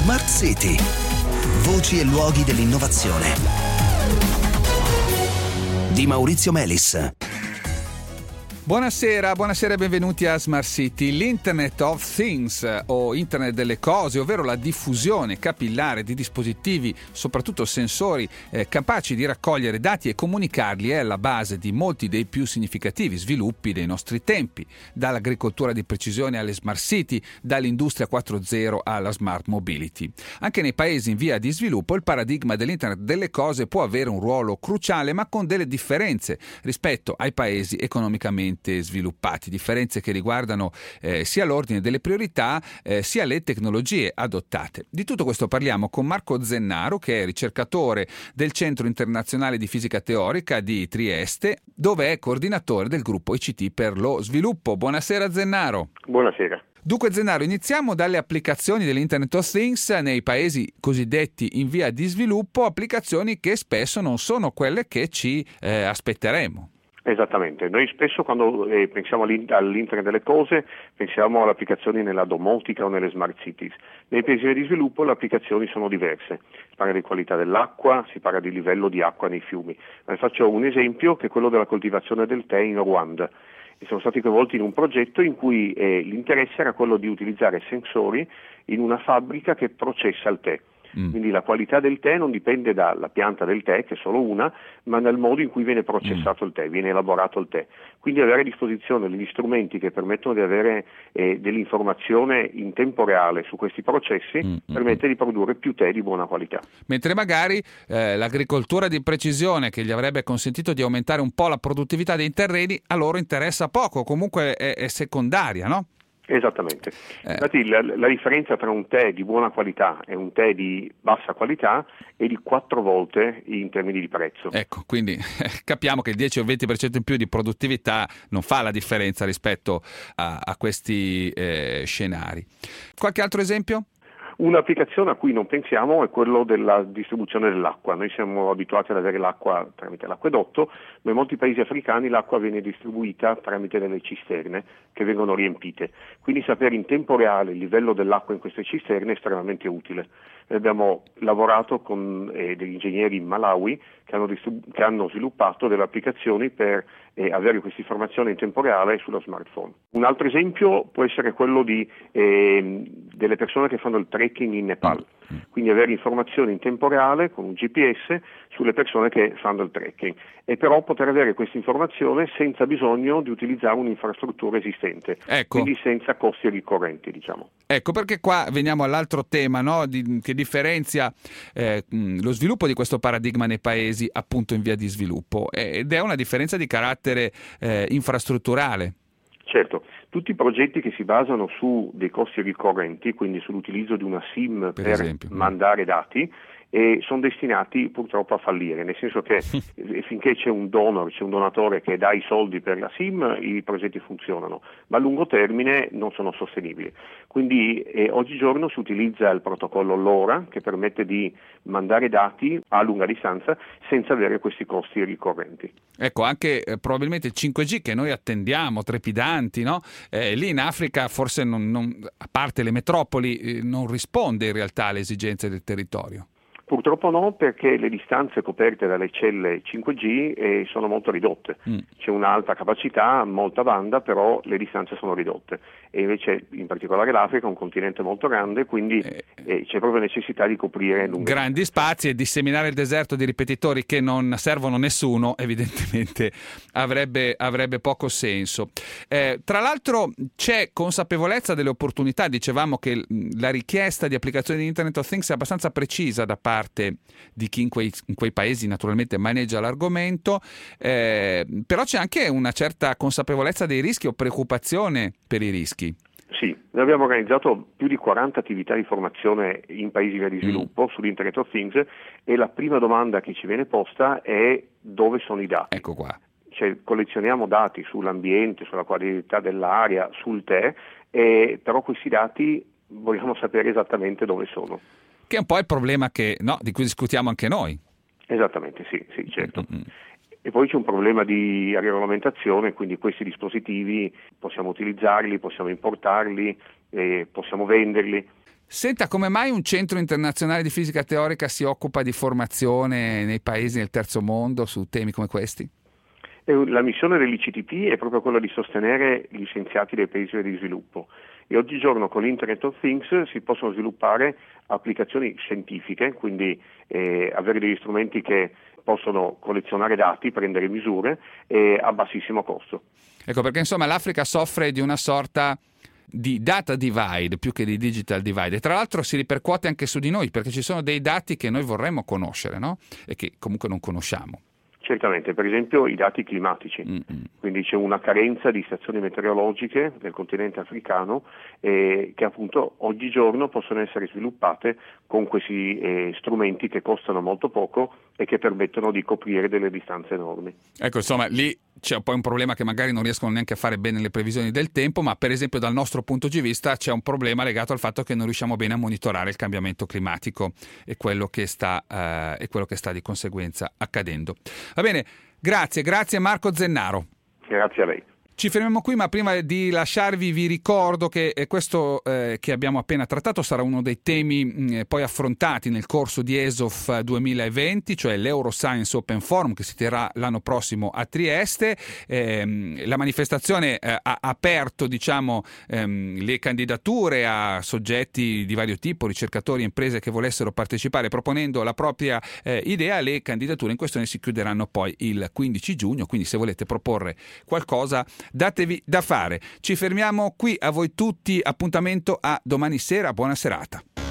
Smart City. Voci e luoghi dell'innovazione. Di Maurizio Melis. Buonasera e benvenuti a Smart City. L'Internet of Things o Internet delle cose, ovvero la diffusione capillare di dispositivi, soprattutto sensori, capaci di raccogliere dati e comunicarli, è alla base di molti dei più significativi sviluppi dei nostri tempi, dall'agricoltura di precisione alle Smart City, dall'industria 4.0 alla Smart Mobility. Anche nei paesi in via di sviluppo il paradigma dell'Internet delle cose può avere un ruolo cruciale, ma con delle differenze rispetto ai paesi economicamente sviluppati, differenze che riguardano sia l'ordine delle priorità sia le tecnologie adottate. Di tutto questo parliamo con Marco Zennaro, che è ricercatore del Centro Internazionale di Fisica Teorica di Trieste, dove è coordinatore del gruppo ICT per lo sviluppo. Buonasera Zennaro. Buonasera. Dunque Zennaro, iniziamo dalle applicazioni dell'Internet of Things nei paesi cosiddetti in via di sviluppo, applicazioni che spesso non sono quelle che ci aspetteremo. Esattamente, noi spesso quando pensiamo all'Internet delle cose pensiamo alle applicazioni nella domotica o nelle smart cities. Nei paesi di sviluppo le applicazioni sono diverse, si parla di qualità dell'acqua, si parla di livello di acqua nei fiumi. Ma faccio un esempio che è quello della coltivazione del tè in Ruanda. E sono stati coinvolti in un progetto in cui l'interesse era quello di utilizzare sensori in una fabbrica che processa il tè. Quindi la qualità del tè non dipende dalla pianta del tè, che è solo una, ma dal modo in cui viene processato il tè, viene elaborato il tè. Quindi avere a disposizione degli strumenti che permettono di avere dell'informazione in tempo reale su questi processi permette di produrre più tè di buona qualità. Mentre magari l'agricoltura di precisione, che gli avrebbe consentito di aumentare un po' la produttività dei terreni, a loro interessa poco, comunque è secondaria, no? Esattamente. Infatti la differenza tra un tè di buona qualità e un tè di bassa qualità è di 4 volte in termini di prezzo. Ecco, quindi capiamo che il 10 o 20% in più di produttività non fa la differenza rispetto a questi scenari. Qualche altro esempio? Un'applicazione a cui non pensiamo è quello della distribuzione dell'acqua. Noi siamo abituati ad avere l'acqua tramite l'acquedotto, ma in molti paesi africani l'acqua viene distribuita tramite delle cisterne che vengono riempite. Quindi sapere in tempo reale il livello dell'acqua in queste cisterne è estremamente utile. Abbiamo lavorato con degli ingegneri in Malawi che hanno sviluppato delle applicazioni per avere questa informazione in tempo reale sullo smartphone. Un altro esempio può essere quello delle persone che fanno il trekking in Nepal, quindi avere informazioni in tempo reale con un GPS sulle persone che fanno il trekking, e però poter avere questa informazione senza bisogno di utilizzare un'infrastruttura esistente, quindi senza costi ricorrenti, diciamo. Ecco perché qua veniamo all'altro tema, no? Che differenzia lo sviluppo di questo paradigma nei paesi appunto in via di sviluppo, ed è una differenza di carattere infrastrutturale. Certo, tutti i progetti che si basano su dei costi ricorrenti, quindi sull'utilizzo di una SIM per mandare dati, sono destinati purtroppo a fallire, nel senso che finché c'è un donatore che dà i soldi per la SIM, i progetti funzionano, ma a lungo termine non sono sostenibili. Quindi oggigiorno si utilizza il protocollo LoRa, che permette di mandare dati a lunga distanza senza avere questi costi ricorrenti. Ecco, anche probabilmente il 5G che noi attendiamo, trepidanti, no? Lì in Africa forse a parte le metropoli non risponde in realtà alle esigenze del territorio. Purtroppo no, perché le distanze coperte dalle celle 5G sono molto ridotte. C'è un'alta capacità, molta banda, però le distanze sono ridotte. E invece in particolare l'Africa è un continente molto grande, quindi c'è proprio necessità di coprire grandi spazi, e disseminare il deserto di ripetitori che non servono nessuno evidentemente avrebbe poco senso. Tra l'altro c'è consapevolezza delle opportunità. Dicevamo che la richiesta di applicazioni di Internet of Things è abbastanza precisa da parte di chi in quei paesi naturalmente maneggia l'argomento, però c'è anche una certa consapevolezza dei rischi o preoccupazione per i rischi. Sì, noi abbiamo organizzato più di 40 attività di formazione in paesi in via di sviluppo sull'Internet of Things, e la prima domanda che ci viene posta è: dove sono i dati? Ecco qua. Cioè, collezioniamo dati sull'ambiente, sulla qualità dell'aria, sul tè, però questi dati vogliamo sapere esattamente dove sono. Che è un po' il problema di cui discutiamo anche noi. Esattamente, sì, certo. E poi c'è un problema di regolamentazione, quindi questi dispositivi possiamo utilizzarli, possiamo importarli, e possiamo venderli. Senta, come mai un centro internazionale di fisica teorica si occupa di formazione nei paesi del terzo mondo su temi come questi? La missione dell'ICTP è proprio quella di sostenere gli scienziati dei paesi di sviluppo e oggigiorno con l'Internet of Things si possono sviluppare applicazioni scientifiche, quindi avere degli strumenti che possono collezionare dati, prendere misure a bassissimo costo. Ecco perché insomma l'Africa soffre di una sorta di data divide più che di digital divide e tra l'altro si ripercuote anche su di noi perché ci sono dei dati che noi vorremmo conoscere, no? E che comunque non conosciamo. Certamente, per esempio i dati climatici, quindi c'è una carenza di stazioni meteorologiche nel continente africano che appunto oggigiorno possono essere sviluppate con questi strumenti che costano molto poco e che permettono di coprire delle distanze enormi. Ecco, insomma, lì c'è poi un problema che magari non riescono neanche a fare bene le previsioni del tempo, ma per esempio dal nostro punto di vista c'è un problema legato al fatto che non riusciamo bene a monitorare il cambiamento climatico e quello che sta di conseguenza accadendo. Va bene, grazie Marco Zennaro. Grazie a lei. Ci fermiamo qui, ma prima di lasciarvi vi ricordo che questo che abbiamo appena trattato sarà uno dei temi poi affrontati nel corso di ESOF 2020, cioè l'Euroscience Open Forum che si terrà l'anno prossimo a Trieste. La manifestazione ha aperto le candidature a soggetti di vario tipo, ricercatori e imprese che volessero partecipare proponendo la propria idea. Le candidature in questione si chiuderanno poi il 15 giugno, quindi se volete proporre qualcosa datevi da fare. Ci fermiamo qui, a voi tutti appuntamento a domani sera, buona serata.